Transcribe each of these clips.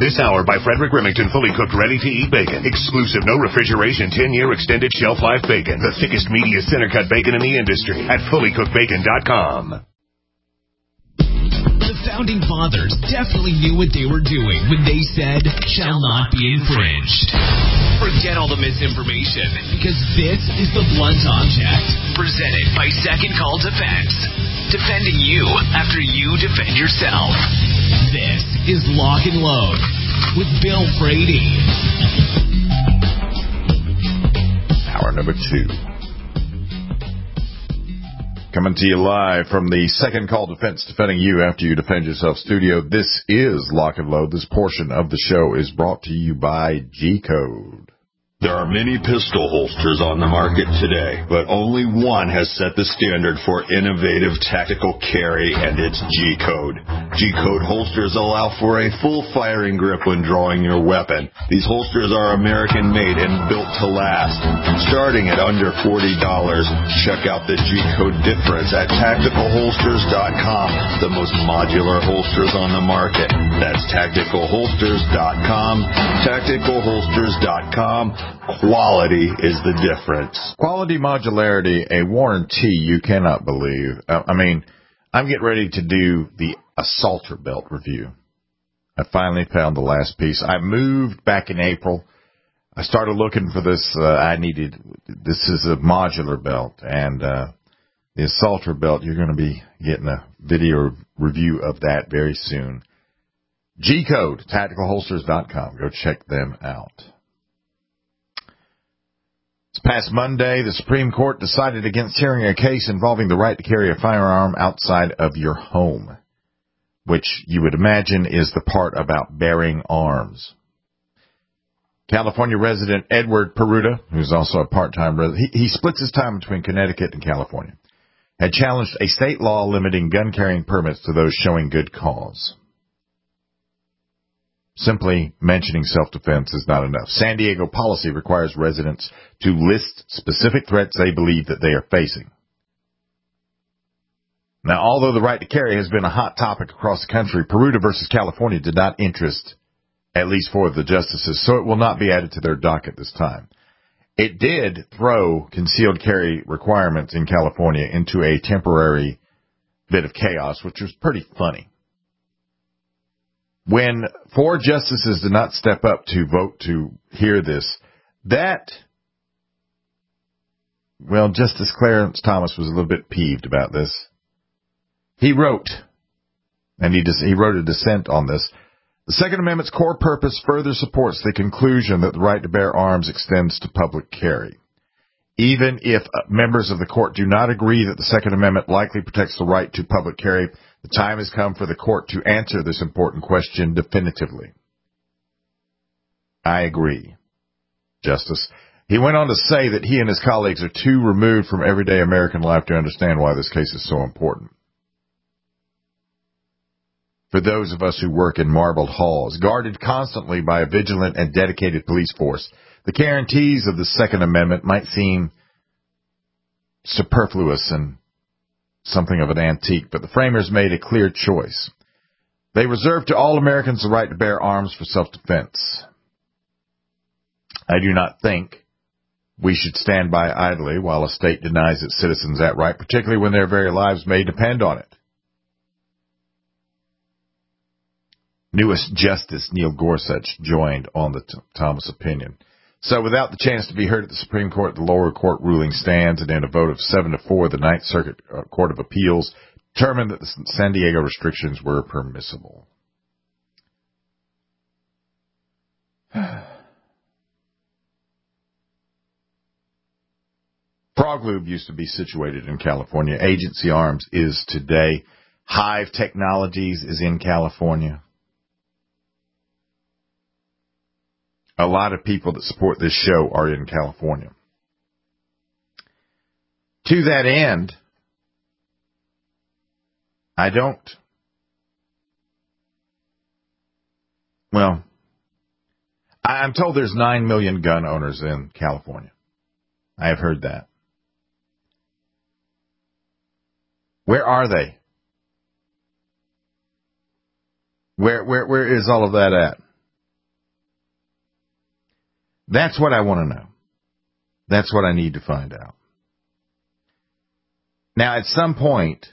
This hour by Frederick Remington, fully cooked, ready-to-eat bacon. Exclusive, no refrigeration, 10-year extended shelf life bacon. The thickest, meatiest center-cut bacon in the industry at fullycookedbacon.com. The Founding Fathers definitely knew what they were doing when they said, shall not be infringed. Forget all the misinformation, because this is The Blunt Object, presented by Second Call Defense. Defending you after you defend yourself. This is Lock and Load with Bill Brady. Hour number 2. Coming to you live from the Second Call Defense, defending you after you defend yourself studio. This is Lock and Load. This portion of the show is brought to you by G-Code. There are many pistol holsters on the market today, but only one has set the standard for innovative tactical carry, and it's G-Code. G-Code holsters allow for a full firing grip when drawing your weapon. These holsters are American-made and built to last. Starting at under $40, check out the G-Code difference at TacticalHolsters.com, the most modular holsters on the market. That's TacticalHolsters.com, TacticalHolsters.com. Quality is the difference. Quality modularity, a warranty you cannot believe. I'm getting ready to do the assaulter belt review. I finally found the last piece. I moved back in April. I started looking for this. This is a modular belt, and the assaulter belt, you're going to be getting a video review of that very soon. G-Code, TacticalHolsters.com. Go check them out. This past Monday, the Supreme Court decided against hearing a case involving the right to carry a firearm outside of your home, which you would imagine is the part about bearing arms. California resident Edward Peruta, who's also a part-time resident, he splits his time between Connecticut and California, had challenged a state law limiting gun-carrying permits to those showing good cause. Simply mentioning self-defense is not enough. San Diego policy requires residents to list specific threats they believe that they are facing. Now, although the right to carry has been a hot topic across the country, Peruta versus California did not interest at least 4 of the justices, so it will not be added to their docket this time. It did throw concealed carry requirements in California into a temporary bit of chaos, which was pretty funny. When 4 justices did not step up to vote to hear this, Justice Clarence Thomas was a little bit peeved about this. He wrote a dissent on this. The Second Amendment's core purpose further supports the conclusion that the right to bear arms extends to public carry. Even if members of the court do not agree that the Second Amendment likely protects the right to public carry, the time has come for the court to answer this important question definitively. I agree, Justice. He went on to say that he and his colleagues are too removed from everyday American life to understand why this case is so important. For those of us who work in marbled halls, guarded constantly by a vigilant and dedicated police force, the guarantees of the Second Amendment might seem superfluous and something of an antique, but the framers made a clear choice. They reserved to all Americans the right to bear arms for self-defense. I do not think we should stand by idly while a state denies its citizens that right, particularly when their very lives may depend on it. Newest Justice Neil Gorsuch joined on the Thomas opinion. So without the chance to be heard at the Supreme Court, the lower court ruling stands, and in a vote of 7-4, the Ninth Circuit Court of Appeals determined that the San Diego restrictions were permissible. Frog Lube used to be situated in California. Agency Arms is today. Hive Technologies is in California. A lot of people that support this show are in California. To that end, I'm told there's 9 million gun owners in California. I have heard that. Where are they? Where is all of that at? That's what I want to know. That's what I need to find out. Now, at some point,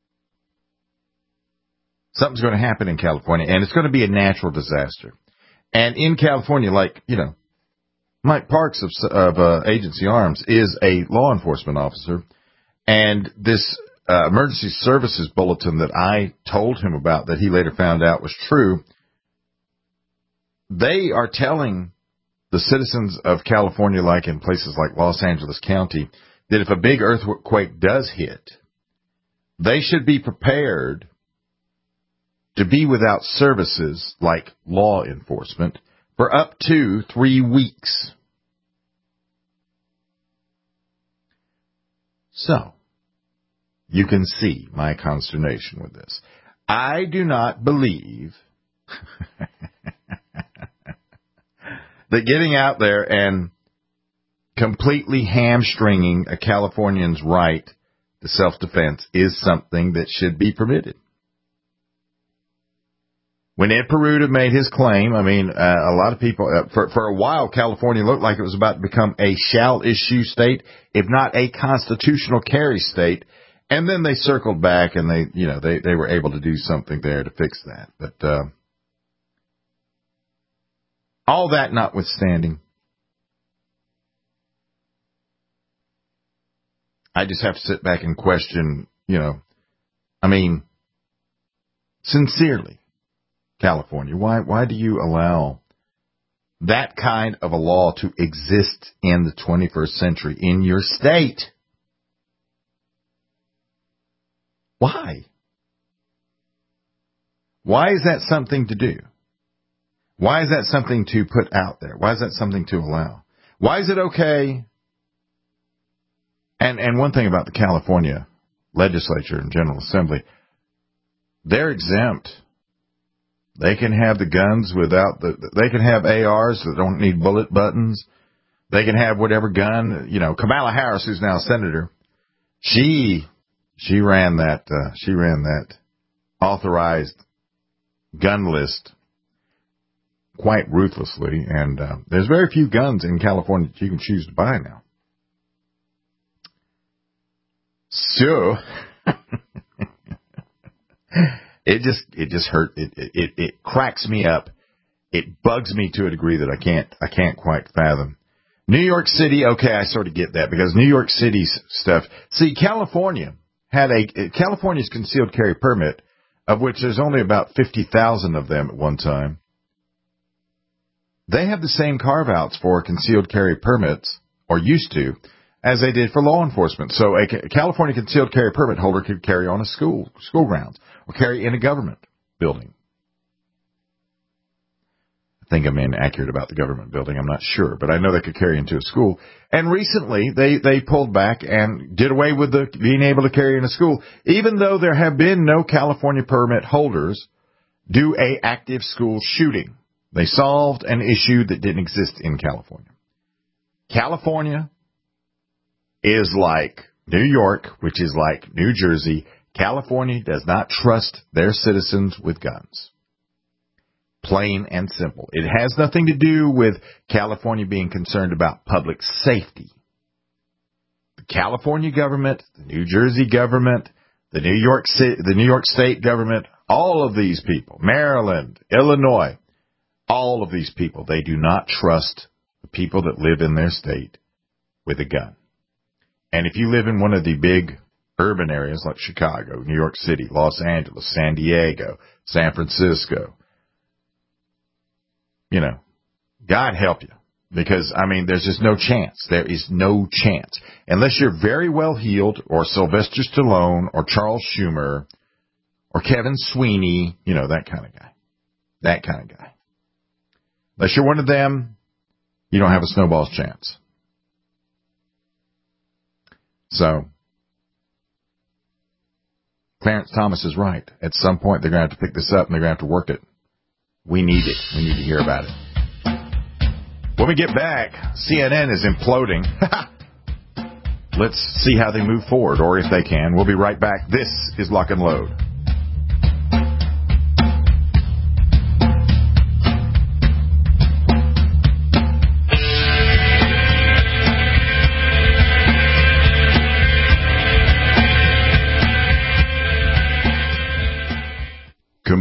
something's going to happen in California, and it's going to be a natural disaster. And in California, like, Mike Parks of Agency Arms is a law enforcement officer, and this emergency services bulletin that I told him about that he later found out was true, they are telling the citizens of California, like in places like Los Angeles County, that if a big earthquake does hit, they should be prepared to be without services like law enforcement for up to 3 weeks. So, you can see my consternation with this. I do not believe that getting out there and completely hamstringing a Californian's right to self-defense is something that should be permitted. When Ed Peruta made his claim, a lot of people, for a while, California looked like it was about to become a shall-issue state, if not a constitutional carry state. And then they circled back and they were able to do something there to fix that. But all that notwithstanding, I just have to sit back and question, sincerely, California, why do you allow that kind of a law to exist in the 21st century in your state? Why? Why is that something to do? Why is that something to put out there? Why is that something to allow? Why is it okay? And one thing about the California legislature and General Assembly, they're exempt. They can have the guns they can have ARs that don't need bullet buttons. They can have whatever gun, Kamala Harris, who's now a senator, she ran that authorized gun list quite ruthlessly, and there's very few guns in California that you can choose to buy now. So it just hurt. It cracks me up. It bugs me to a degree that I can't quite fathom. New York City, okay, I sort of get that because New York City's stuff. See, California's concealed carry permit, of which there's only about 50,000 of them at one time. They have the same carve-outs for concealed carry permits, or used to, as they did for law enforcement. So a California concealed carry permit holder could carry on a school grounds or carry in a government building. I think I'm inaccurate about the government building. I'm not sure, but I know they could carry into a school. And recently they pulled back and did away with being able to carry in a school, even though there have been no California permit holders do a active school shooting. They solved an issue that didn't exist in California. California is like New York, which is like New Jersey. California does not trust their citizens with guns. Plain and simple. It has nothing to do with California being concerned about public safety. The California government, the New Jersey government, the New York State government, all of these people, Maryland, Illinois, all of these people, they do not trust the people that live in their state with a gun. And if you live in one of the big urban areas like Chicago, New York City, Los Angeles, San Diego, San Francisco, God help you. Because, there's just no chance. There is no chance. Unless you're very well heeled, or Sylvester Stallone, or Charles Schumer, or Kevin Sweeney, that kind of guy. That kind of guy. Unless you're one of them, you don't have a snowball's chance. So, Clarence Thomas is right. At some point, they're going to have to pick this up and they're going to have to work it. We need it. We need to hear about it. When we get back, CNN is imploding. Let's see how they move forward, or if they can. We'll be right back. This is Lock and Load.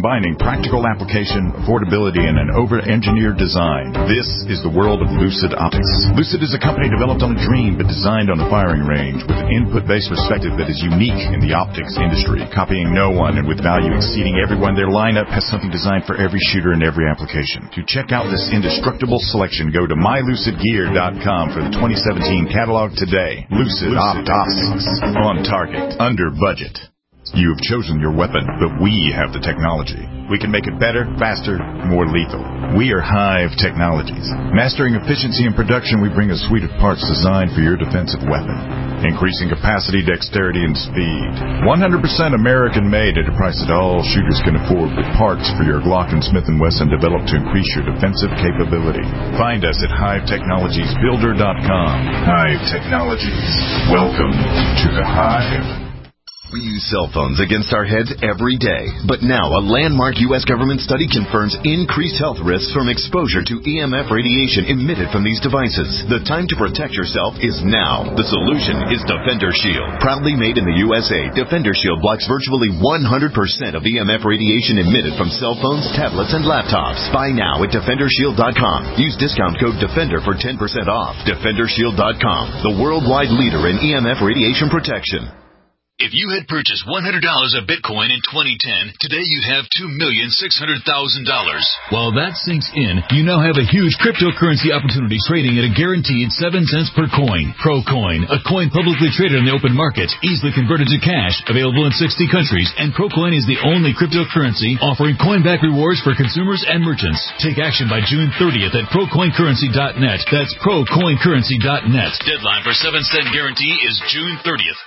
combining practical application, affordability, and an over-engineered design. This is the world of Lucid Optics. Lucid is a company developed on a dream but designed on the firing range with an input-based perspective that is unique in the optics industry, copying no one and with value exceeding everyone. Their lineup has something designed for every shooter and every application. To check out this indestructible selection, go to mylucidgear.com for the 2017 catalog today. Lucid Optics. On target. Under budget. You have chosen your weapon, but we have the technology. We can make it better, faster, more lethal. We are Hive Technologies. Mastering efficiency and production, we bring a suite of parts designed for your defensive weapon. Increasing capacity, dexterity, and speed. 100% American-made at a price that all shooters can afford, with parts for your Glock and Smith & Wesson developed to increase your defensive capability. Find us at HiveTechnologiesBuilder.com. Hive Technologies. Welcome to the Hive. We use cell phones against our heads every day. But now, a landmark U.S. government study confirms increased health risks from exposure to EMF radiation emitted from these devices. The time to protect yourself is now. The solution is Defender Shield. Proudly made in the USA, Defender Shield blocks virtually 100% of EMF radiation emitted from cell phones, tablets, and laptops. Buy now at DefenderShield.com. Use discount code DEFENDER for 10% off. DefenderShield.com, the worldwide leader in EMF radiation protection. If you had purchased $100 of Bitcoin in 2010, today you'd have $2,600,000. While that sinks in, you now have a huge cryptocurrency opportunity trading at a guaranteed 7 cents per coin. ProCoin, a coin publicly traded on the open market, easily converted to cash, available in 60 countries, and ProCoin is the only cryptocurrency offering coin-back rewards for consumers and merchants. Take action by June 30th at ProCoinCurrency.net. That's ProCoinCurrency.net. Deadline for 7-cent guarantee is June 30th.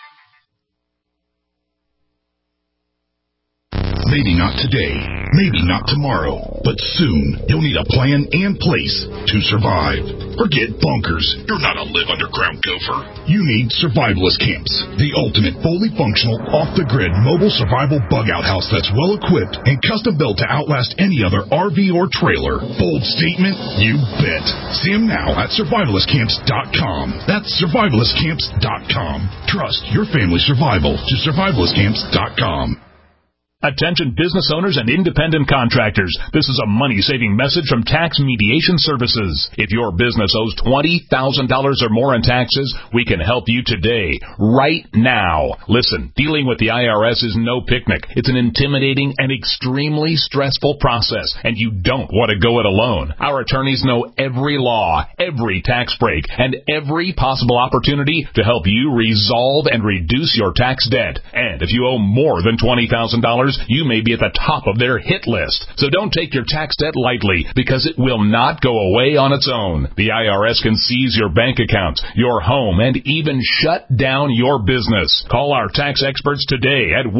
Maybe not today, maybe not tomorrow, but soon you'll need a plan and place to survive. Forget bunkers. You're not a live underground gopher. You need survivalist camps, the ultimate fully functional, off-the-grid mobile survival bug-out house that's well-equipped and custom-built to outlast any other RV or trailer. Bold statement? You bet. See them now at survivalistcamps.com. That's survivalistcamps.com. Trust your family's survival to survivalistcamps.com. Attention business owners and independent contractors. This is a money-saving message from Tax Mediation Services. If your business owes $20,000 or more in taxes, we can help you today, right now. Listen, dealing with the IRS is no picnic. It's an intimidating and extremely stressful process, and you don't want to go it alone. Our attorneys know every law, every tax break, and every possible opportunity to help you resolve and reduce your tax debt. And if you owe more than $20,000, you may be at the top of their hit list. So don't take your tax debt lightly, because it will not go away on its own. The IRS can seize your bank accounts, your home, and even shut down your business. Call our tax experts today at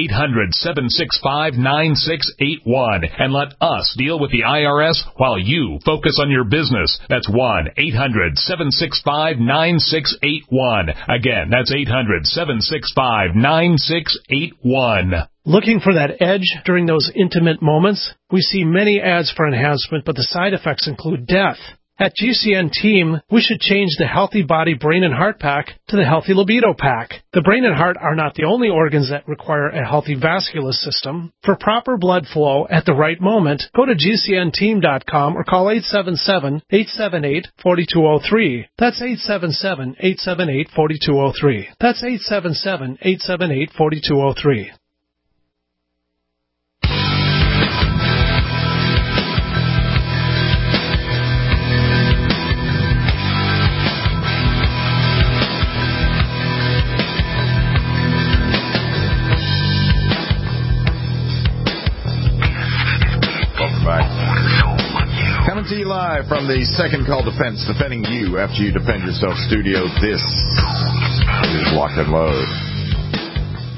1-800-765-9681 and let us deal with the IRS while you focus on your business. That's 1-800-765-9681. Again, that's 800-765-9681. Looking for that edge during those intimate moments? We see many ads for enhancement, but the side effects include death. At GCN Team, we should change the Healthy Body Brain and Heart Pack to the Healthy Libido Pack. The brain and heart are not the only organs that require a healthy vascular system. For proper blood flow at the right moment, go to GCNteam.com or call 877-878-4203. That's 877-878-4203. That's 877-878-4203. Coming to you live from the Second Call Defense, defending you after you defend yourself studio. This is Lock and Load.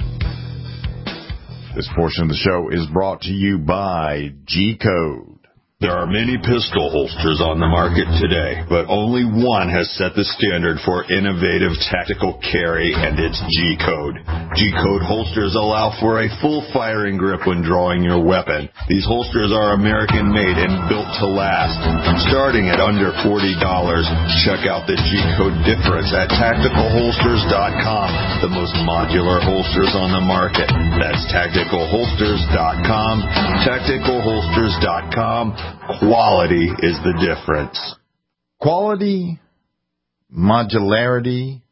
This portion of the show is brought to you by G-Code. There are many pistol holsters on the market today, but only one has set the standard for innovative tactical carry, and it's G-Code. G-Code holsters allow for a full firing grip when drawing your weapon. These holsters are American-made and built to last. Starting at under $40, check out the G-Code difference at TacticalHolsters.com, the most modular holsters on the market. That's TacticalHolsters.com, TacticalHolsters.com. Quality is the difference. Quality, modularity,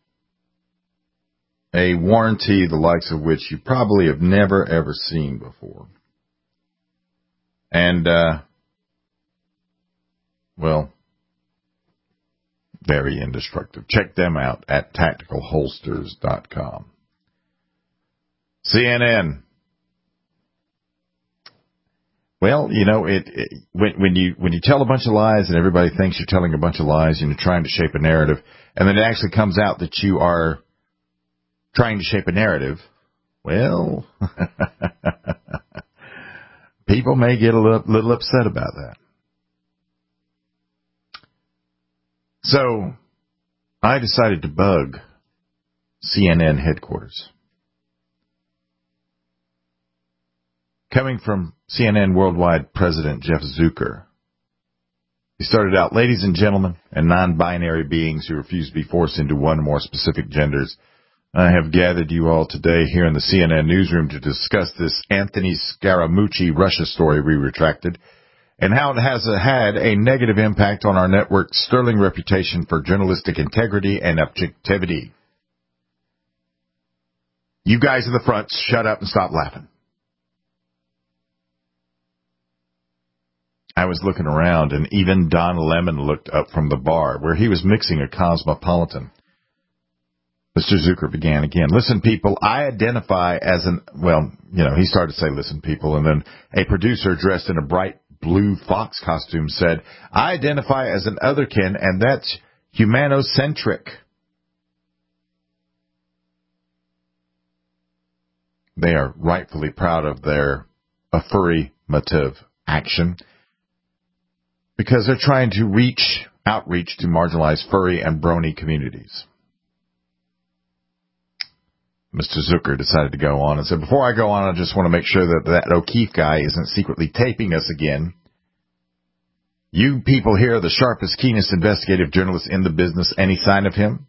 a warranty the likes of which you probably have never, ever seen before. And, well, very indestructible. Check them out at TacticalHolsters.com. CNN. Well, you know, when you tell a bunch of lies and everybody thinks you're telling a bunch of lies and you're trying to shape a narrative, and then it actually comes out that you are trying to shape a narrative, well, people may get a little upset about that. So I decided to bug CNN headquarters. Coming from CNN Worldwide President Jeff Zucker, he started out, ladies and gentlemen, and non-binary beings who refuse to be forced into one or more specific genders, I have gathered you all today here in the CNN newsroom to discuss this Anthony Scaramucci Russia story we retracted and how it has had a negative impact on our network's sterling reputation for journalistic integrity and objectivity. You guys in the front, shut up and stop laughing. I was looking around, and even Don Lemon looked up from the bar, where he was mixing a Cosmopolitan. Mr. Zucker began again. Listen, people, I identify as he started to say, listen, people, and then a producer dressed in a bright blue fox costume said, I identify as an otherkin, and that's humanocentric. They are rightfully proud of their affirmative action, because they're trying to outreach to marginalized furry and brony communities. Mr. Zucker decided to go on and said, before I go on, I just want to make sure that O'Keefe guy isn't secretly taping us again. You people here are the sharpest, keenest investigative journalists in the business. Any sign of him?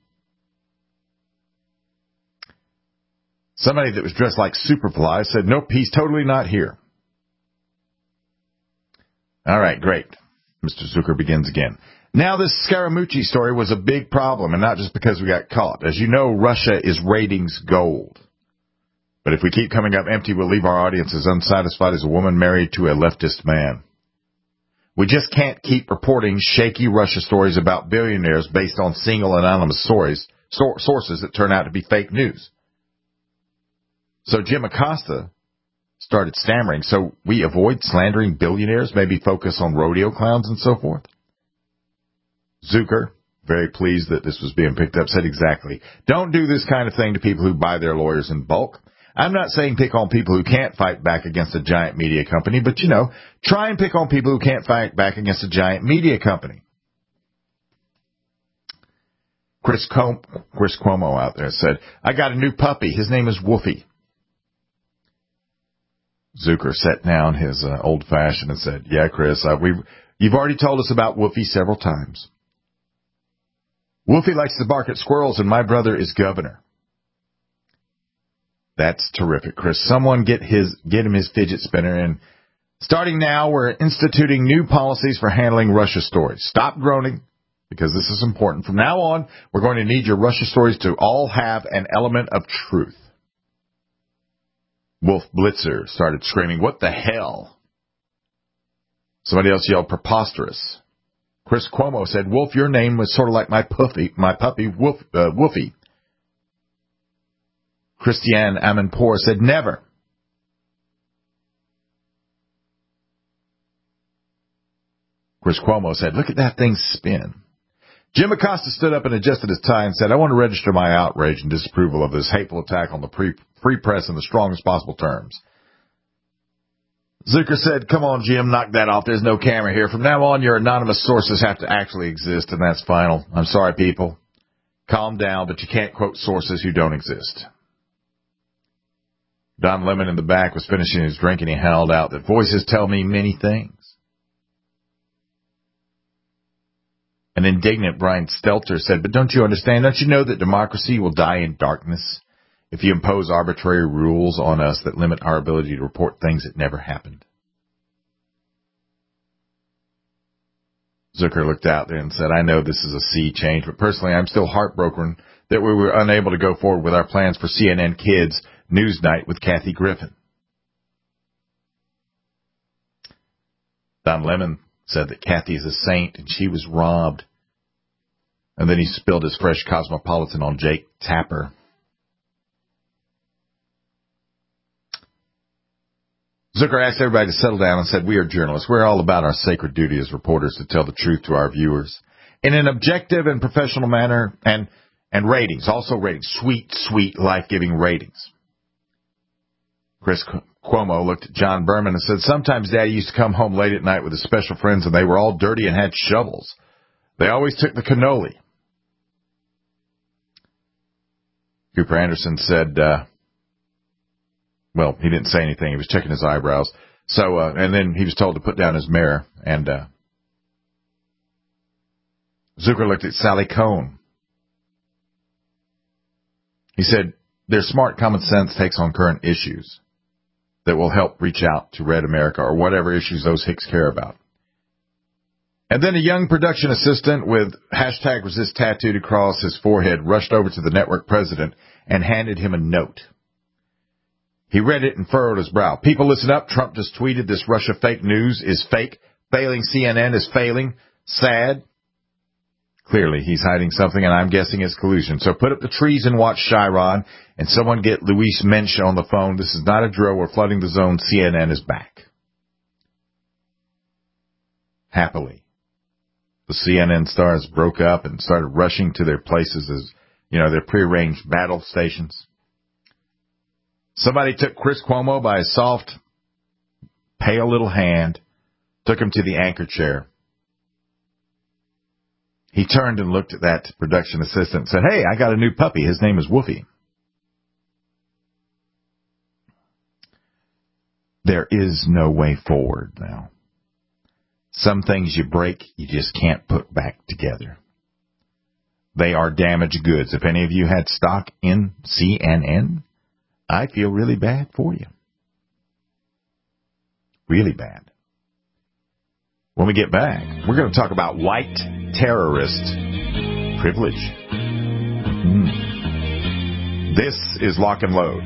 Somebody that was dressed like Superfly said, nope, he's totally not here. All right, great. Mr. Zucker begins again. Now, this Scaramucci story was a big problem, and not just because we got caught. As you know, Russia is ratings gold. But if we keep coming up empty, we'll leave our audience as unsatisfied as a woman married to a leftist man. We just can't keep reporting shaky Russia stories about billionaires based on single anonymous sources that turn out to be fake news. So Jim Acosta started stammering, so we avoid slandering billionaires, maybe focus on rodeo clowns and so forth. Zucker, very pleased that this was being picked up, said exactly. Don't do this kind of thing to people who buy their lawyers in bulk. I'm not saying pick on people who can't fight back against a giant media company, but, try and pick on people who can't fight back against a giant media company. Chris Cuomo out there said, I got a new puppy. His name is Wolfie. Zucker sat down his old-fashioned and said, yeah, Chris, you've already told us about Wolfie several times. Wolfie likes to bark at squirrels, and my brother is governor. That's terrific, Chris. Someone get him his fidget spinner. And starting now, we're instituting new policies for handling Russia stories. Stop groaning, because this is important. From now on, we're going to need your Russia stories to all have an element of truth. Wolf Blitzer started screaming, what the hell? Somebody else yelled, preposterous. Chris Cuomo said, Wolf, your name was sort of like my puppy, Wolfie. Christiane Amanpour said, never. Chris Cuomo said, look at that thing spin. Jim Acosta stood up and adjusted his tie and said, I want to register my outrage and disapproval of this hateful attack on the free press in the strongest possible terms. Zucker said, come on, Jim, knock that off. There's no camera here. From now on, your anonymous sources have to actually exist, and that's final. I'm sorry, people. Calm down, but you can't quote sources who don't exist. Don Lemon in the back was finishing his drink, and he howled out that voices tell me many things. An indignant Brian Stelter said, but don't you understand? Don't you know that democracy will die in darkness if you impose arbitrary rules on us that limit our ability to report things that never happened? Zucker looked out there and said, I know this is a sea change, but personally I'm still heartbroken that we were unable to go forward with our plans for CNN Kids Newsnight with Kathy Griffin. Don Lemon said that Kathy is a saint and she was robbed. And then he spilled his fresh Cosmopolitan on Jake Tapper. Zucker asked everybody to settle down and said, we are journalists. We're all about our sacred duty as reporters to tell the truth to our viewers in an objective and professional manner, and ratings, also ratings, sweet, life-giving ratings. Chris Cuomo looked at John Berman and said, sometimes Daddy used to come home late at night with his special friends and they were all dirty and had shovels. They always took the cannoli. Cooper Anderson said, well, he didn't say anything. He was checking his eyebrows. So, and then he was told to put down his mirror. And Zucker looked at Sally Cohn. He said, their smart common sense takes on current issues that will help reach out to Red America or whatever issues those hicks care about. And then a young production assistant with #resist tattooed across his forehead rushed over to the network president and handed him a note. He read it and furrowed his brow. People, listen up. Trump just tweeted this Russia fake news is fake. Failing CNN is failing. Sad. Clearly, he's hiding something, and I'm guessing it's collusion. So put up the trees and watch Chiron, and someone get Luis Mensch on the phone. This is not a drill. We're flooding the zone. CNN is back. Happily, the CNN stars broke up and started rushing to their places as, their prearranged battle stations. Somebody took Chris Cuomo by a soft, pale little hand, took him to the anchor chair. He turned and looked at that production assistant and said, hey, I got a new puppy. His name is Woofy. There is no way forward now. Some things you break, you just can't put back together. They are damaged goods. If any of you had stock in CNN, I feel really bad for you. Really bad. When we get back, we're going to talk about white terrorist privilege. This is Lock and Load.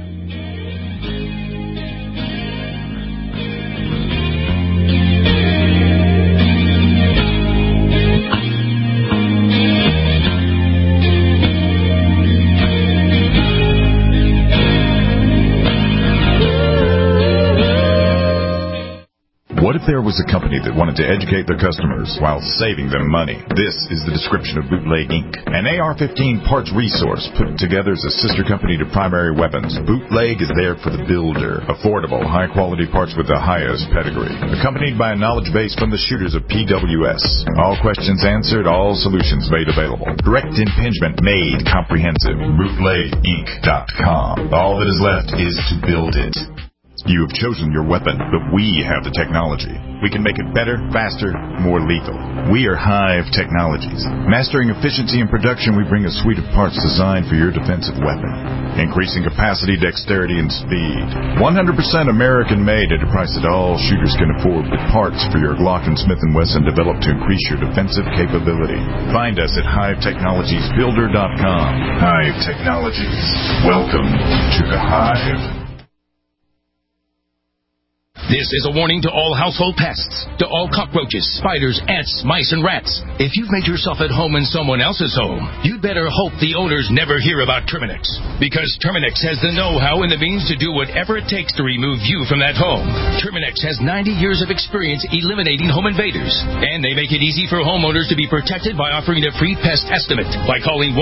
What if there was a company that wanted to educate their customers while saving them money? This is the description of Bootleg Inc., an AR-15 parts resource put together as a sister company to Primary Weapons. Bootleg is there for the builder. Affordable, high-quality parts with the highest pedigree. Accompanied by a knowledge base from the shooters of PWS. All questions answered, all solutions made available. Direct impingement made comprehensive. BootlegInc.com. All that is left is to build it. You have chosen your weapon, but we have the technology. We can make it better, faster, more lethal. We are Hive Technologies. Mastering efficiency in production, we bring a suite of parts designed for your defensive weapon. Increasing capacity, dexterity, and speed. 100% American-made at a price that all shooters can afford, with parts for your Glock and Smith & Wesson developed to increase your defensive capability. Find us at HiveTechnologiesBuilder.com. Hive Technologies. Welcome to the Hive. This is a warning to all household pests, to all cockroaches, spiders, ants, mice, and rats. If you've made yourself at home in someone else's home, you'd better hope the owners never hear about Terminix. Because Terminix has the know-how and the means to do whatever it takes to remove you from that home. Terminix has 90 years of experience eliminating home invaders. And they make it easy for homeowners to be protected by offering a free pest estimate by calling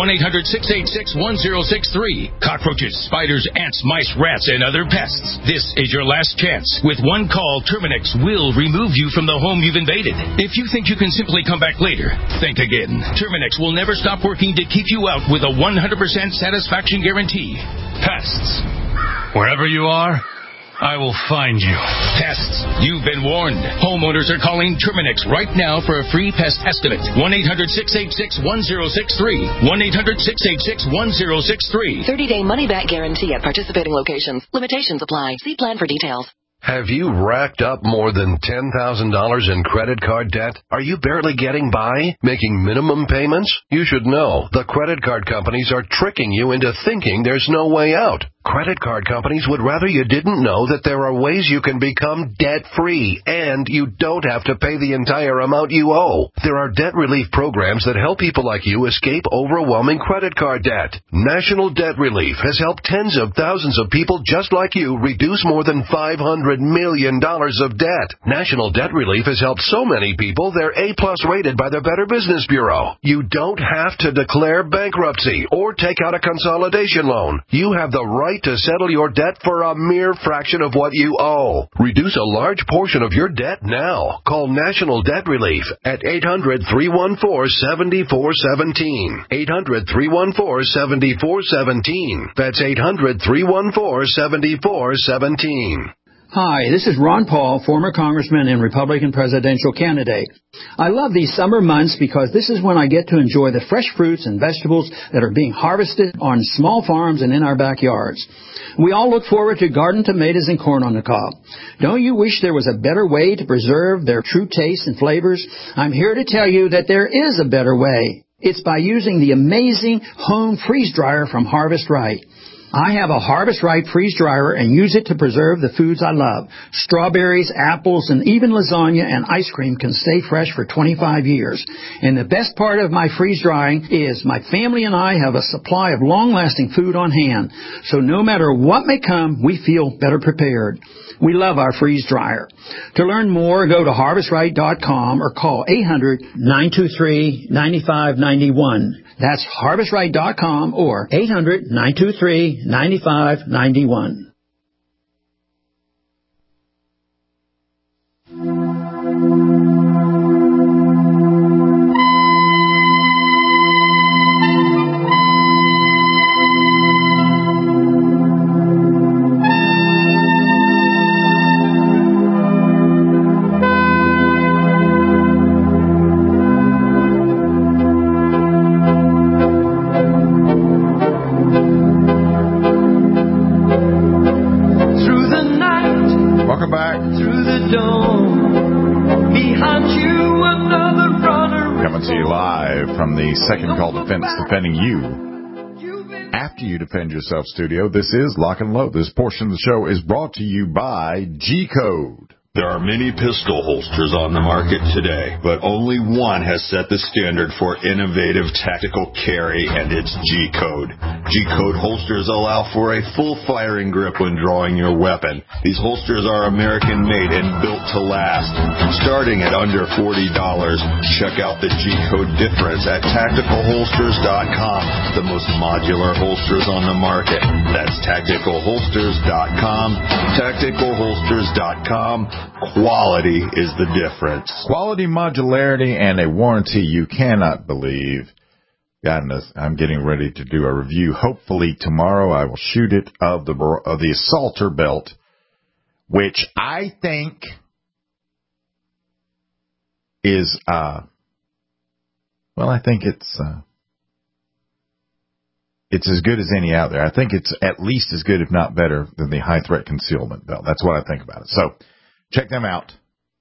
1-800-686-1063. Cockroaches, spiders, ants, mice, rats, and other pests. This is your last chance. With one call, Terminix will remove you from the home you've invaded. If you think you can simply come back later, think again. Terminix will never stop working to keep you out with a 100% satisfaction guarantee. Pests. Wherever you are, I will find you. Pests, you've been warned. Homeowners are calling Terminix right now for a free pest estimate. 1-800-686-1063. 1-800-686-1063. 30-day money-back guarantee at participating locations. Limitations apply. See plan for details. Have you racked up more than $10,000 in credit card debt? Are you barely getting by, making minimum payments? You should know the credit card companies are tricking you into thinking there's no way out. Credit card companies would rather you didn't know that there are ways you can become debt-free, and you don't have to pay the entire amount you owe. There are debt relief programs that help people like you escape overwhelming credit card debt. National Debt Relief has helped tens of thousands of people just like you reduce more than $500 million of debt. National Debt Relief has helped so many people they're A-plus rated by the Better Business Bureau. You don't have to declare bankruptcy or take out a consolidation loan. You have the right to settle your debt for a mere fraction of what you owe. Reduce a large portion of your debt now. Call National Debt Relief at 800-314-7417. 800-314-7417. That's 800-314-7417. Hi, this is Ron Paul, former congressman and Republican presidential candidate. I love these summer months because this is when I get to enjoy the fresh fruits and vegetables that are being harvested on small farms and in our backyards. We all look forward to garden tomatoes and corn on the cob. Don't you wish there was a better way to preserve their true taste and flavors? I'm here to tell you that there is a better way. It's by using the amazing home freeze dryer from Harvest Right. I have a Harvest Right freeze dryer and use it to preserve the foods I love. Strawberries, apples, and even lasagna and ice cream can stay fresh for 25 years. And the best part of my freeze drying is my family and I have a supply of long-lasting food on hand. So no matter what may come, we feel better prepared. We love our freeze dryer. To learn more, go to harvestright.com or call 800-923-9591. That's harvestright.com or 800-923-9591. Second Call Defense, defending you after you defend yourself studio. This is Lock and Load. This portion of the show is brought to you by G-Code. There are many pistol holsters on the market today, but only one has set the standard for innovative tactical carry, and it's G-Code. G-Code holsters allow for a full firing grip when drawing your weapon. These holsters are American-made and built to last. Starting at under $40, check out the G-Code difference at TacticalHolsters.com, the most modular holsters on the market. That's TacticalHolsters.com, TacticalHolsters.com. Quality is the difference. Quality, modularity, and a warranty you cannot believe. Goodness, I'm getting ready to do a review. Hopefully tomorrow I will shoot it of the Assaulter belt, which I think is I think it's as good as any out there. I think it's at least as good, if not better, than the High Threat Concealment belt. That's what I think about it. So check them out,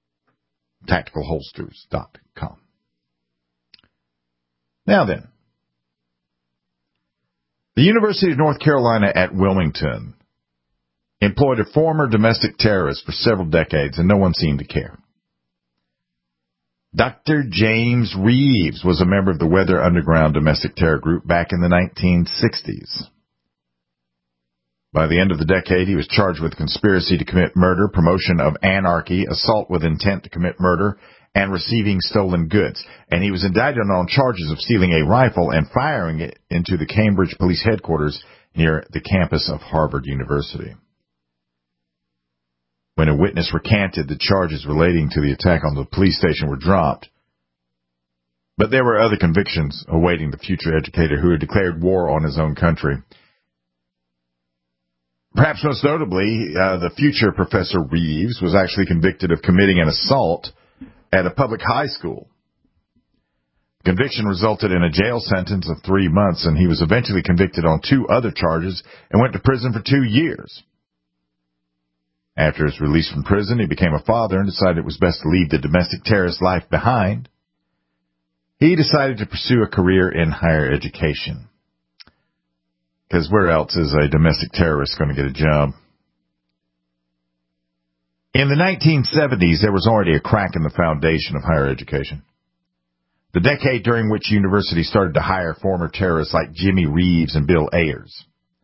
TacticalHolsters.com. Now then, the University of North Carolina at Wilmington employed a former domestic terrorist for several decades, and no one seemed to care. Dr. James Reeves was a member of the Weather Underground domestic terror group back in the 1960s. By the end of the decade, he was charged with conspiracy to commit murder, promotion of anarchy, assault with intent to commit murder, and receiving stolen goods. And he was indicted on charges of stealing a rifle and firing it into the Cambridge Police Headquarters near the campus of Harvard University. when a witness recanted the charges relating to the attack on the police station were dropped. But there were other convictions awaiting the future educator who had declared war on his own country. Perhaps most notably, the future Professor Reeves was actually convicted of committing an assault at a public high school. The conviction resulted in a jail sentence of 3 months, and he was eventually convicted on 2 other charges and went to prison for 2 years. After his release from prison, he became a father and decided it was best to leave the domestic terrorist life behind. He decided to pursue a career in higher education. Because where else is a domestic terrorist going to get a job? In the 1970s, there was already a crack in the foundation of higher education. The decade during which universities started to hire former terrorists like Jimmy Reeves and Bill Ayers.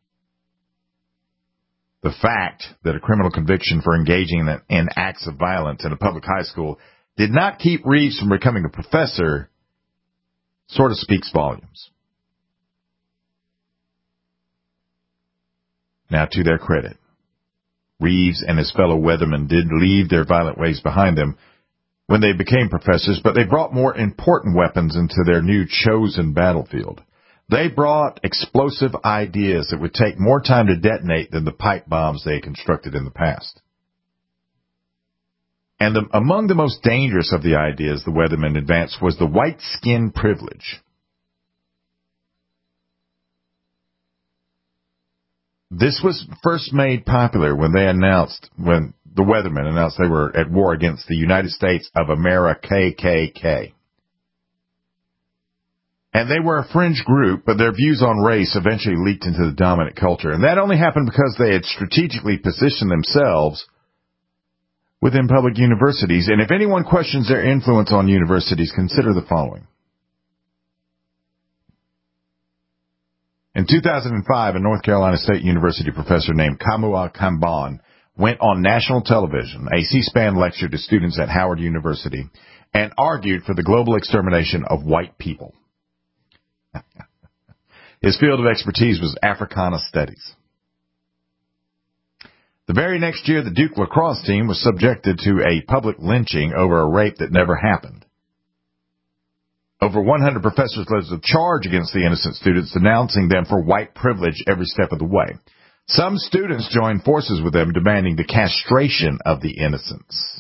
The fact that a criminal conviction for engaging in acts of violence in a public high school did not keep Reeves from becoming a professor sort of speaks volumes. Now, to their credit, Reeves and his fellow weathermen did leave their violent ways behind them when they became professors, but they brought more important weapons into their new chosen battlefield. They brought explosive ideas that would take more time to detonate than the pipe bombs they had constructed in the past. And among the most dangerous of the ideas the weathermen advanced was the white skin privilege. This was first made popular when the weathermen announced they were at war against the United States of America, KKK. And they were a fringe group, but their views on race eventually leaked into the dominant culture. And that only happened because they had strategically positioned themselves within public universities. And if anyone questions their influence on universities, consider the following. In 2005, a North Carolina State University professor named Kamua Kamban went on national television, a C-SPAN lecture to students at Howard University, and argued for the global extermination of white people. His field of expertise was Africana studies. The very next year, the Duke lacrosse team was subjected to a public lynching over a rape that never happened. Over 100 professors led a charge against the innocent students, denouncing them for white privilege every step of the way. Some students joined forces with them, demanding the castration of the innocents.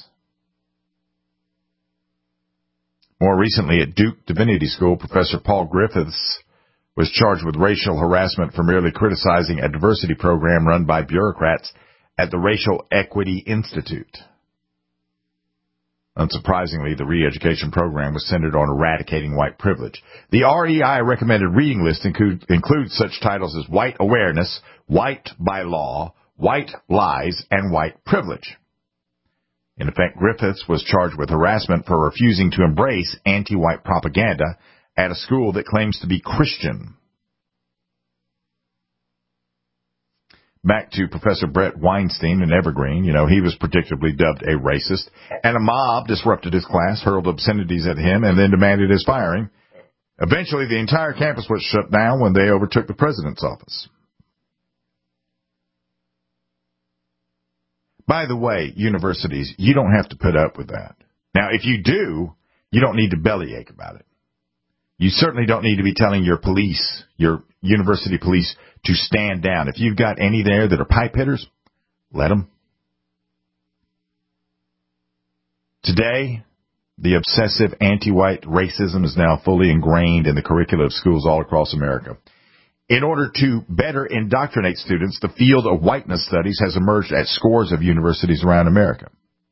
More recently, at Duke Divinity School, Professor Paul Griffiths was charged with racial harassment for merely criticizing a diversity program run by bureaucrats at the Racial Equity Institute. Unsurprisingly, the re-education program was centered on eradicating white privilege. The REI recommended reading list includes such titles as White Awareness, White by Law, White Lies, and White Privilege. In effect, Griffiths was charged with harassment for refusing to embrace anti-white propaganda at a school that claims to be Christian. Back to Professor Brett Weinstein in Evergreen, he was predictably dubbed a racist, and a mob disrupted his class, hurled obscenities at him, and then demanded his firing. Eventually, the entire campus was shut down when they overtook the president's office. By the way, universities, you don't have to put up with that. Now, if you do, you don't need to bellyache about it. You certainly don't need to be telling your police, your university police, to stand down. If you've got any there that are pipe hitters, let them. Today, the obsessive anti-white racism is now fully ingrained in the curricula of schools all across America. In order to better indoctrinate students, the field of whiteness studies has emerged at scores of universities around America.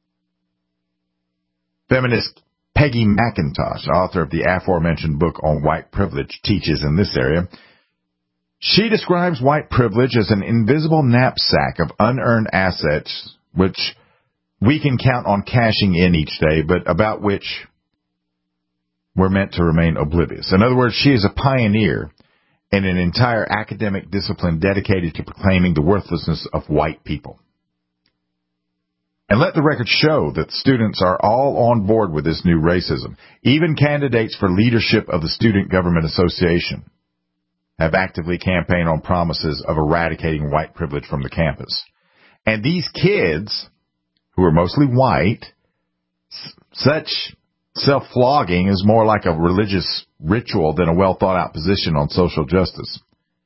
Feminist Peggy McIntosh, author of the aforementioned book on white privilege, teaches in this area. She describes white privilege as an invisible knapsack of unearned assets which we can count on cashing in each day, but about which we're meant to remain oblivious. In other words, she is a pioneer in an entire academic discipline dedicated to proclaiming the worthlessness of white people. And let the record show that students are all on board with this new racism. Even candidates for leadership of the Student Government Association have actively campaigned on promises of eradicating white privilege from the campus. And these kids who are mostly white, such self-flogging is more like a religious ritual than a well-thought-out position on social justice.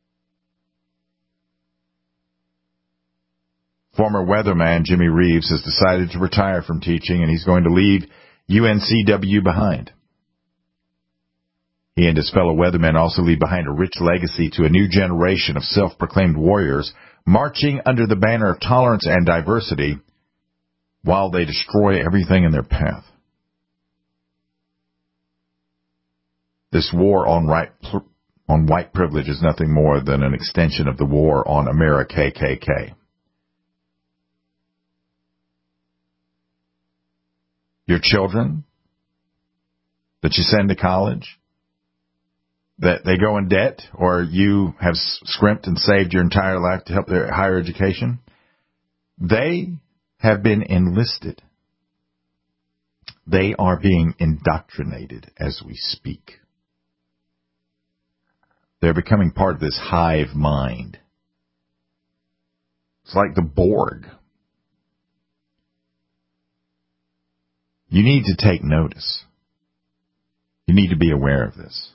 Former weatherman Jimmy Reeves has decided to retire from teaching, and he's going to leave UNCW behind. He and his fellow weathermen also leave behind a rich legacy to a new generation of self-proclaimed warriors marching under the banner of tolerance and diversity while they destroy everything in their path. This war on white privilege is nothing more than an extension of the war on America KKK. Your children that you send to college, that they go in debt, or you have scrimped and saved your entire life to help their higher education, they have been enlisted. They are being indoctrinated as we speak. They're becoming part of this hive mind. It's like the Borg. You need to take notice. You need to be aware of this.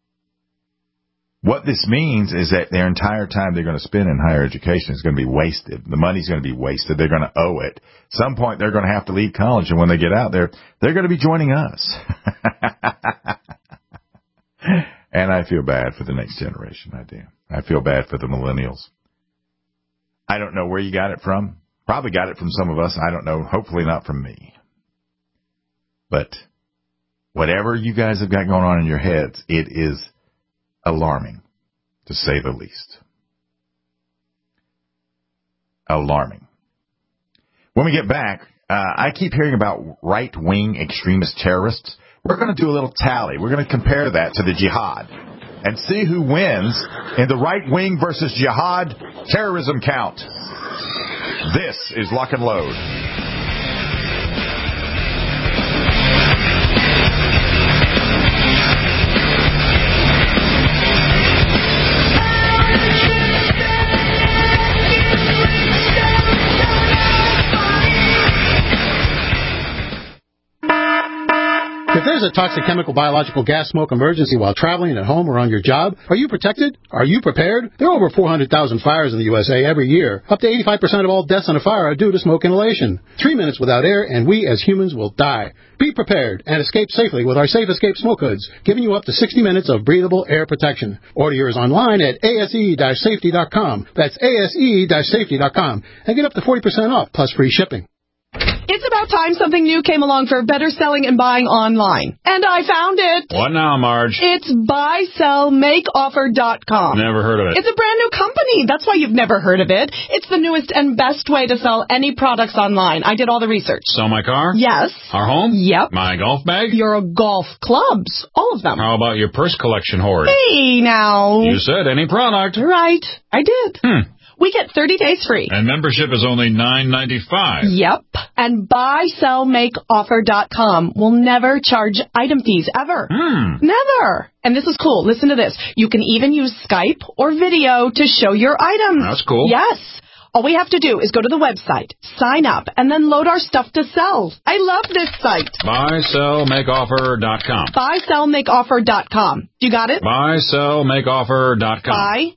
What this means is that their entire time they're going to spend in higher education is going to be wasted. The money's going to be wasted. They're going to owe it. At some point, they're going to have to leave college, and when they get out there, they're going to be joining us. And I feel bad for the next generation, I do. I feel bad for the millennials. I don't know where you got it from. Probably got it from some of us. I don't know. Hopefully not from me. But whatever you guys have got going on in your heads, it is alarming, to say the least. Alarming. When we get back, I keep hearing about right-wing extremist terrorists. We're going to do a little tally. We're going to compare that to the jihad and see who wins in the right-wing versus jihad terrorism count. This is Lock and Load. If there's a toxic chemical, biological, gas, smoke emergency while traveling at home or on your job, are you protected? Are you prepared? There are over 400,000 fires in the USA every year. Up to 85% of all deaths in a fire are due to smoke inhalation. 3 minutes without air, and we as humans will die. Be prepared and escape safely with our Safe Escape Smoke Hoods, giving you up to 60 minutes of breathable air protection. Order yours online at ase-safety.com. That's ase-safety.com. And get up to 40% off, plus free shipping. It's about time something new came along for better selling and buying online. And I found it. What now, Marge? It's buysellmakeoffer.com. Never heard of it. It's a brand new company. That's why you've never heard of it. It's the newest and best way to sell any products online. I did all the research. Sell my car? Yes. Our home? Yep. My golf bag? Your golf clubs. All of them. How about your purse collection hoard? Hey, now. You said any product. Right. I did. We get 30 days free. And membership is only $9.95. Yep. And buysellmakeoffer.com will never charge item fees, ever. Never. And this is cool. Listen to this. You can even use Skype or video to show your items. That's cool. Yes. All we have to do is go to the website, sign up, and then load our stuff to sell. I love this site. Buysellmakeoffer.com. Buysellmakeoffer.com. You got it? Buysellmakeoffer.com.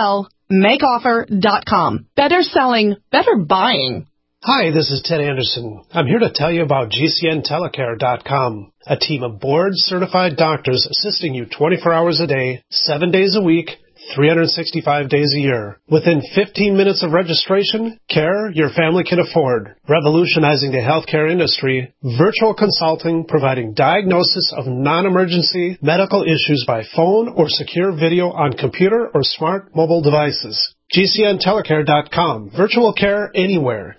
Buysellmakeoffer.com. Better selling, better buying. Hi, this is Ted Anderson. I'm here to tell you about GCNtelecare.com, a team of board-certified doctors assisting you 24 hours a day, 7 days a week, 365 days a year. Within 15 minutes of registration, care your family can afford. Revolutionizing the healthcare industry, virtual consulting providing diagnosis of non-emergency medical issues by phone or secure video on computer or smart mobile devices. GCNtelecare.com. Virtual care anywhere.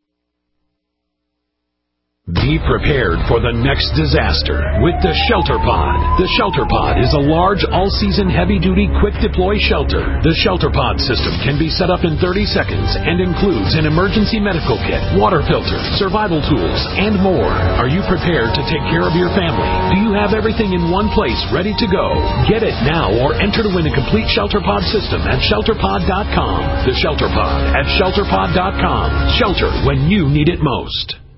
Be prepared for the next disaster with the Shelter Pod. The Shelter Pod is a large, all-season, heavy-duty, quick-deploy shelter. The Shelter Pod system can be set up in 30 seconds and includes an emergency medical kit, water filter, survival tools, and more. Are you prepared to take care of your family? Do you have everything in one place ready to go? Get it now or enter to win a complete Shelter Pod system at ShelterPod.com. The Shelter Pod at ShelterPod.com. Shelter when you need it most.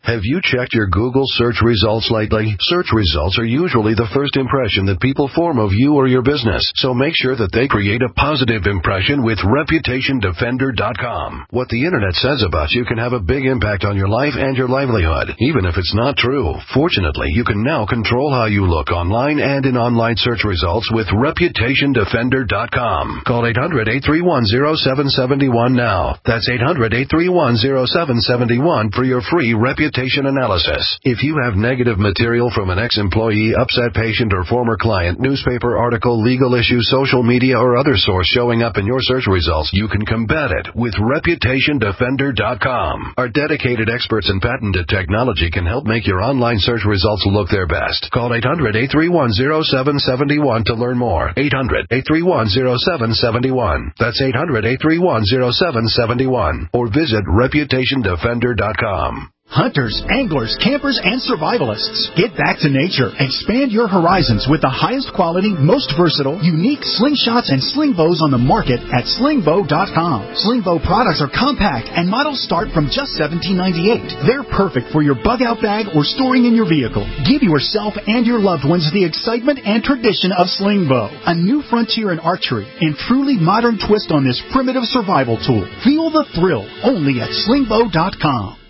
Have you checked your Google search results lately? Search results are usually the first impression that people form of you or your business, so make sure that they create a positive impression with ReputationDefender.com. What the Internet says about you can have a big impact on your life and your livelihood, even if it's not true. Fortunately, you can now control how you look online and in online search results with ReputationDefender.com. Call 800-831-0771 now. That's 800-831-0771 for your free reputation analysis. If you have negative material from an ex-employee, upset patient, or former client, newspaper article, legal issue, social media, or other source showing up in your search results, you can combat it with ReputationDefender.com. Our dedicated experts in patented technology can help make your online search results look their best. Call 800-831-0771 to learn more. 800-831-0771. That's 800-831-0771. Or visit ReputationDefender.com. Hunters, anglers, campers, and survivalists. Get back to nature. Expand your horizons with the highest quality, most versatile, unique slingshots and sling bows on the market at slingbow.com. Slingbow products are compact and models start from just $17.98. They're perfect for your bug out bag or storing in your vehicle. Give yourself and your loved ones the excitement and tradition of Slingbow, a new frontier in archery and truly modern twist on this primitive survival tool. Feel the thrill only at slingbow.com.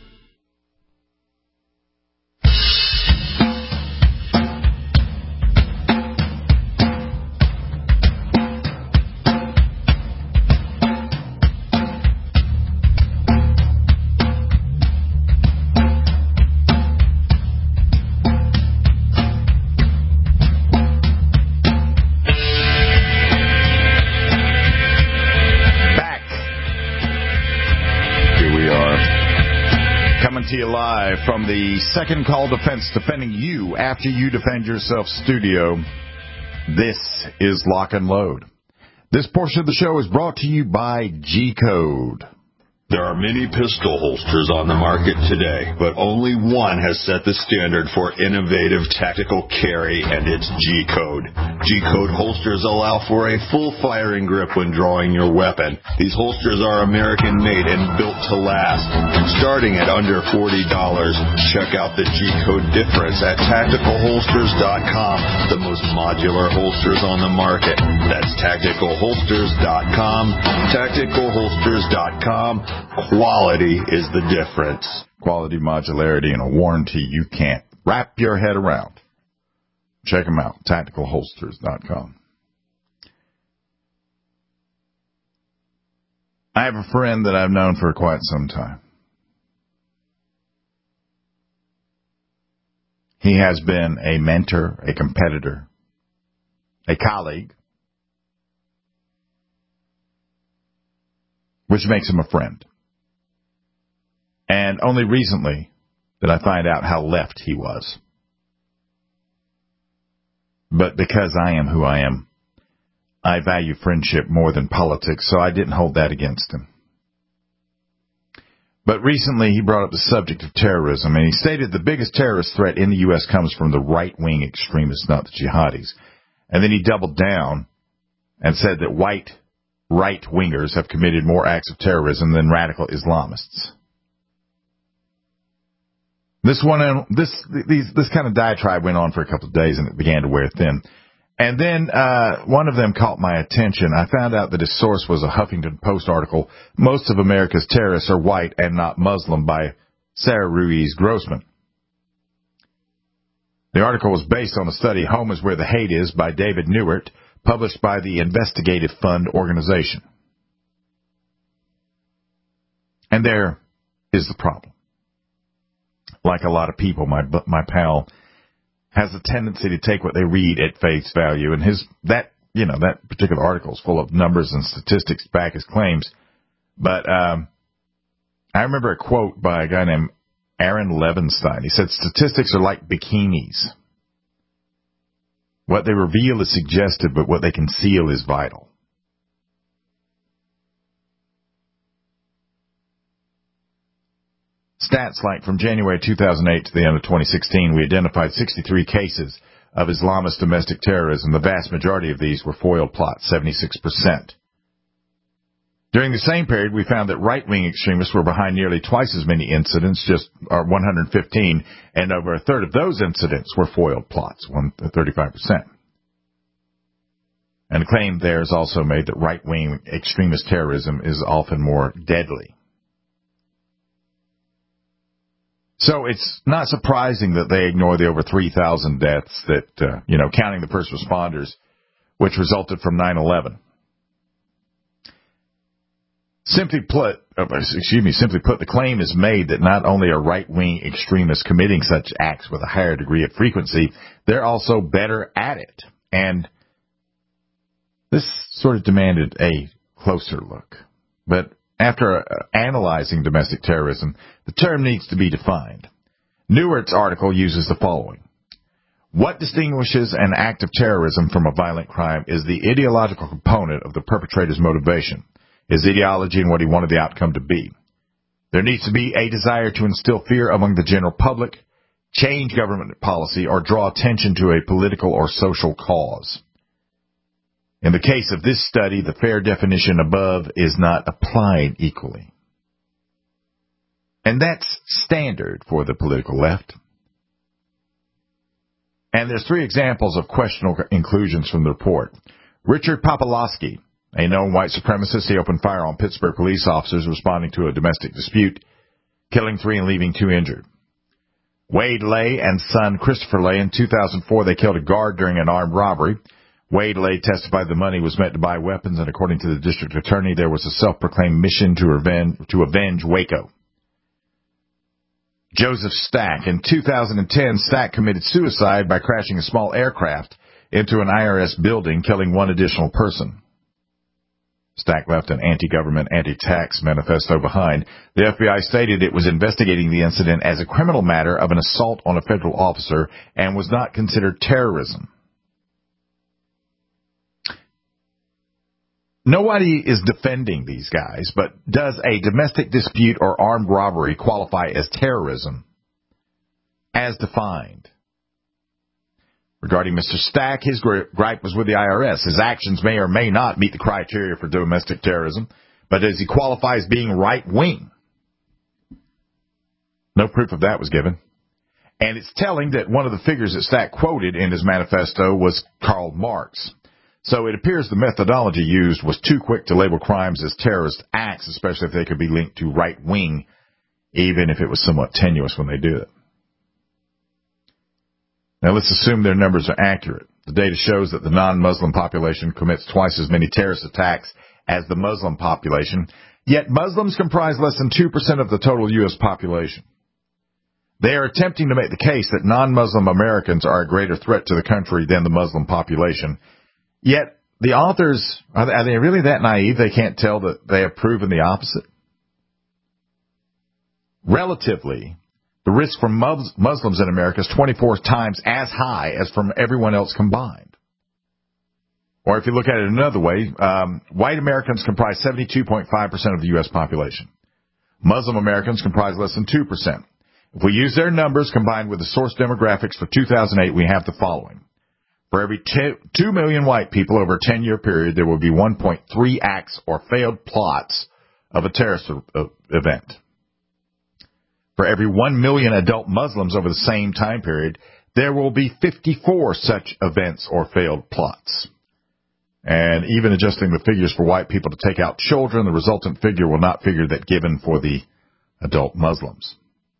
To you live from the Second Call Defense, defending you after you defend yourself studio. This is Lock and Load. This portion of the show is brought to you by G-Code. There are many pistol holsters on the market today, but only one has set the standard for innovative tactical carry, and it's G-Code. G-Code holsters allow for a full firing grip when drawing your weapon. These holsters are American-made and built to last. Starting at under $40, check out the G-Code difference at TacticalHolsters.com, the most modular holsters on the market. That's TacticalHolsters.com, TacticalHolsters.com. Quality is the difference. Quality, modularity, and a warranty you can't wrap your head around. Check them out, TacticalHolsters.com. I have a friend that I've known for quite some time. He has been a mentor, a competitor, a colleague, which makes him a friend. And only recently did I find out how left he was. But because I am who I am, I value friendship more than politics, so I didn't hold that against him. But recently he brought up the subject of terrorism, and he stated the biggest terrorist threat in the U.S. comes from the right-wing extremists, not the jihadis. And then he doubled down and said that white right-wingers have committed more acts of terrorism than radical Islamists. This kind of diatribe went on for a couple of days, and it began to wear thin. And then one of them caught my attention. I found out that his source was a Huffington Post article, "Most of America's Terrorists Are White and Not Muslim," by Sarah Ruiz Grossman. The article was based on a study, "Home is Where the Hate Is," by David Newert, published by the Investigative Fund organization. And there is the problem. Like a lot of people, my pal has a tendency to take what they read at face value, and that particular article is full of numbers and statistics to back his claims. But I remember a quote by a guy named Aaron Levinstein. He said, "Statistics are like bikinis. What they reveal is suggestive, but what they conceal is vital." Stats like from January 2008 to the end of 2016, we identified 63 cases of Islamist domestic terrorism. The vast majority of these were foiled plots, 76%. During the same period, we found that right-wing extremists were behind nearly twice as many incidents, just 115, and over a third of those incidents were foiled plots, 35%. And a claim there is also made that right-wing extremist terrorism is often more deadly. So it's not surprising that they ignore the over 3,000 deaths that, counting the first responders, which resulted from 9/11. Simply put, the claim is made that not only are right-wing extremists committing such acts with a higher degree of frequency, they're also better at it. And this sort of demanded a closer look. But after analyzing domestic terrorism, the term needs to be defined. Newert's article uses the following. What distinguishes an act of terrorism from a violent crime is the ideological component of the perpetrator's motivation, his ideology and what he wanted the outcome to be. There needs to be a desire to instill fear among the general public, change government policy, or draw attention to a political or social cause. In the case of this study, the fair definition above is not applied equally. And that's standard for the political left. And there's 3 examples of questionable inclusions from the report. Richard Popolowski, a known white supremacist, he opened fire on Pittsburgh police officers responding to a domestic dispute, killing 3 and leaving 2 injured. Wade Lay and son Christopher Lay, in 2004, they killed a guard during an armed robbery. Wade Lay testified the money was meant to buy weapons, and according to the district attorney, there was a self-proclaimed mission to avenge Waco. Joseph Stack. In 2010, Stack committed suicide by crashing a small aircraft into an IRS building, killing 1 additional person. Stack left an anti-government, anti-tax manifesto behind. The FBI stated it was investigating the incident as a criminal matter of an assault on a federal officer and was not considered terrorism. Nobody is defending these guys, but does a domestic dispute or armed robbery qualify as terrorism as defined? Regarding Mr. Stack, his gripe was with the IRS. His actions may or may not meet the criteria for domestic terrorism, but does he qualify as being right-wing? No proof of that was given. And it's telling that one of the figures that Stack quoted in his manifesto was Karl Marx. So it appears the methodology used was too quick to label crimes as terrorist acts, especially if they could be linked to right-wing, even if it was somewhat tenuous when they do it. Now let's assume their numbers are accurate. The data shows that the non-Muslim population commits twice as many terrorist attacks as the Muslim population, yet Muslims comprise less than 2% of the total U.S. population. They are attempting to make the case that non-Muslim Americans are a greater threat to the country than the Muslim population. Yet, the authors, are they really that naive they can't tell that they have proven the opposite? Relatively, the risk from Muslims in America is 24 times as high as from everyone else combined. Or if you look at it another way, white Americans comprise 72.5% of the U.S. population. Muslim Americans comprise less than 2%. If we use their numbers combined with the source demographics for 2008, we have the following. For every 2 million white people over a 10-year period, there will be 1.3 acts or failed plots of a terrorist event. For every 1 million adult Muslims over the same time period, there will be 54 such events or failed plots. And even adjusting the figures for white people to take out children, the resultant figure will not figure that given for the adult Muslims.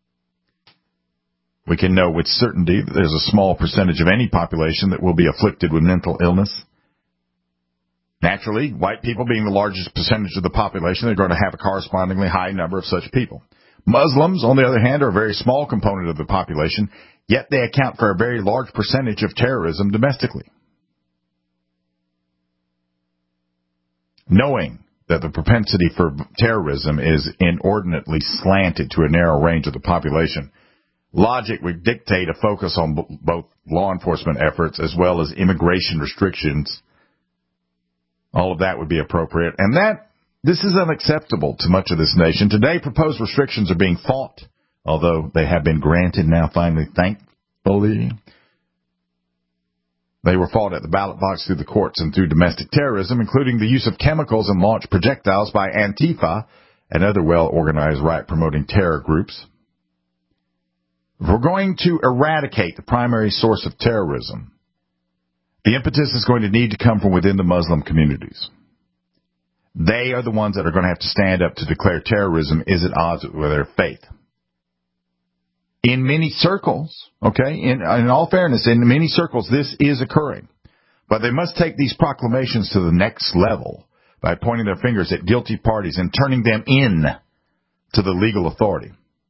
We can know with certainty that there's a small percentage of any population that will be afflicted with mental illness. Naturally, white people being the largest percentage of the population, they're going to have a correspondingly high number of such people. Muslims, on the other hand, are a very small component of the population, yet they account for a very large percentage of terrorism domestically. Knowing that the propensity for terrorism is inordinately slanted to a narrow range of the population, logic would dictate a focus on both law enforcement efforts as well as immigration restrictions. All of that would be appropriate. And this is unacceptable to much of this nation. Today, proposed restrictions are being fought, although they have been granted now finally, thankfully. They were fought at the ballot box, through the courts, and through domestic terrorism, including the use of chemicals and launch projectiles by Antifa and other well-organized right-promoting terror groups. If we're going to eradicate the primary source of terrorism, the impetus is going to need to come from within the Muslim communities. They are the ones that are going to have to stand up to declare terrorism is at odds with their faith. In many circles, okay, in all fairness, in many circles, this is occurring. But they must take these proclamations to the next level by pointing their fingers at guilty parties and turning them in to the legal authority.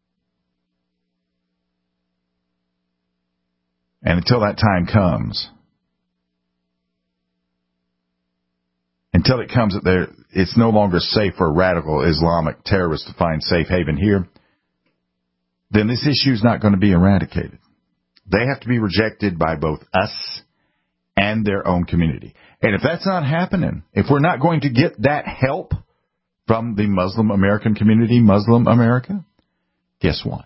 And until that time comes, until it comes that it's no longer safe for radical Islamic terrorists to find safe haven here, then this issue is not going to be eradicated. They have to be rejected by both us and their own community. And if that's not happening, if we're not going to get that help from the Muslim American community, Muslim America, guess what?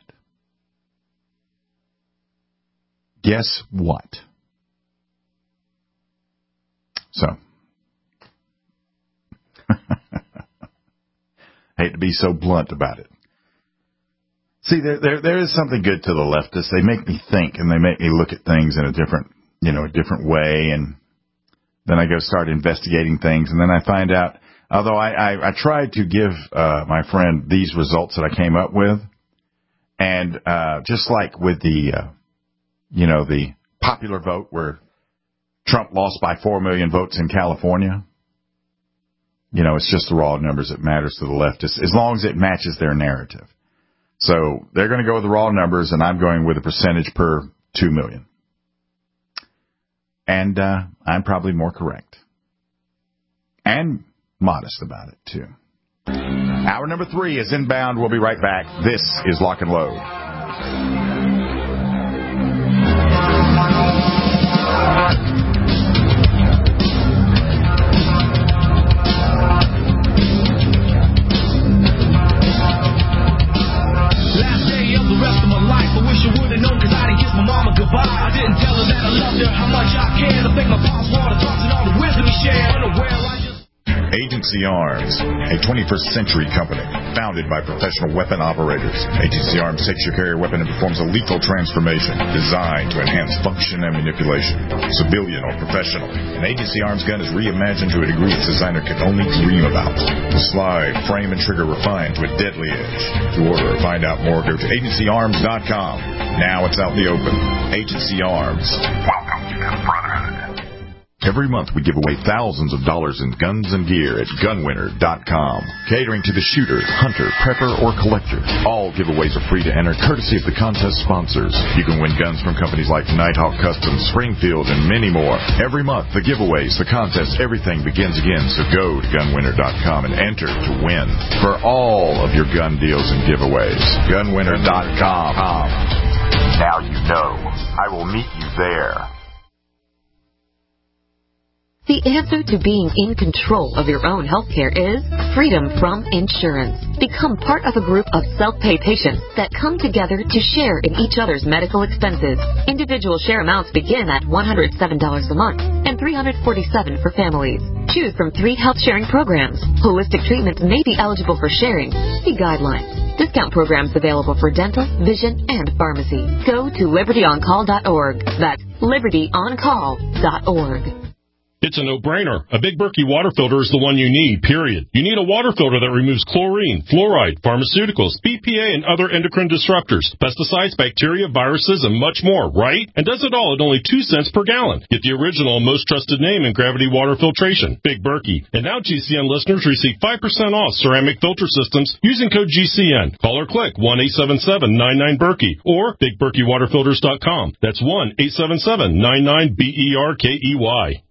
Guess what? So, hate to be so blunt about it. See, there is something good to the leftists. They make me think, and they make me look at things in a different way, and then I go start investigating things, and then I find out, although I tried to give my friend these results that I came up with, and just like with the popular vote where Trump lost by 4 million votes in California, it's just the raw numbers that matters to the leftists, as long as it matches their narrative. So they're going to go with the raw numbers, and I'm going with a percentage per 2 million. And I'm probably more correct. And modest about it, too. Hour number 3 is inbound. We'll be right back. This is Lock and Load. I didn't tell her that I loved her, how much I cared. I think my pops wanted to talk and all the wisdom he shared. Unaware, I just... Agency Arms, a 21st century company founded by professional weapon operators. Agency Arms takes your carrier weapon and performs a lethal transformation designed to enhance function and manipulation. Civilian or professional, an Agency Arms gun is reimagined to a degree its designer could only dream about. The slide, frame, and trigger refined to a deadly edge. To order or find out more, go to agencyarms.com. Now it's out in the open. Agency Arms. Welcome to the Brotherhood. Every month we give away thousands of dollars in guns and gear at gunwinner.com. Catering to the shooter, hunter, prepper, or collector. All giveaways are free to enter, courtesy of the contest sponsors. You can win guns from companies like Nighthawk Customs, Springfield, and many more. Every month, the giveaways, the contests, everything begins again. So go to gunwinner.com and enter to win for all of your gun deals and giveaways. Gunwinner.com. Now you know. I will meet you there. The answer to being in control of your own healthcare is freedom from insurance. Become part of a group of self-pay patients that come together to share in each other's medical expenses. Individual share amounts begin at $107 a month and $347 for families. Choose from 3 health sharing programs. Holistic treatments may be eligible for sharing. See guidelines. Discount programs available for dental, vision, and pharmacy. Go to libertyoncall.org. That's libertyoncall.org. It's a no-brainer. A Big Berkey water filter is the one you need, period. You need a water filter that removes chlorine, fluoride, pharmaceuticals, BPA, and other endocrine disruptors, pesticides, bacteria, viruses, and much more, right? And does it all at only 2 cents per gallon. Get the original and most trusted name in gravity water filtration, Big Berkey. And now GCN listeners receive 5% off ceramic filter systems using code GCN. Call or click 1-877-99-BERKEY or BigBerkeyWaterFilters.com. That's 1-877-99-BERKEY.